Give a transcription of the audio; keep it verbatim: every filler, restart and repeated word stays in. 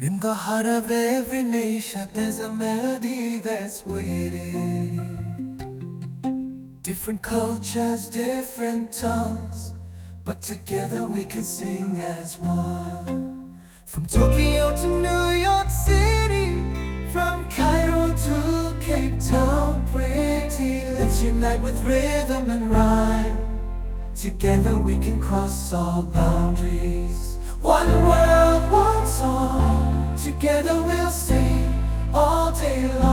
In the heart of every nation, there's a melody that's waiting. Different cultures, different tongues, but together we can sing as one. From Tokyo to New York City, from Cairo to Cape Town, pretty, let's unite with rhythm and rhyme. Together we can cross all boundaries. One world, one song, together we'll sing all day long.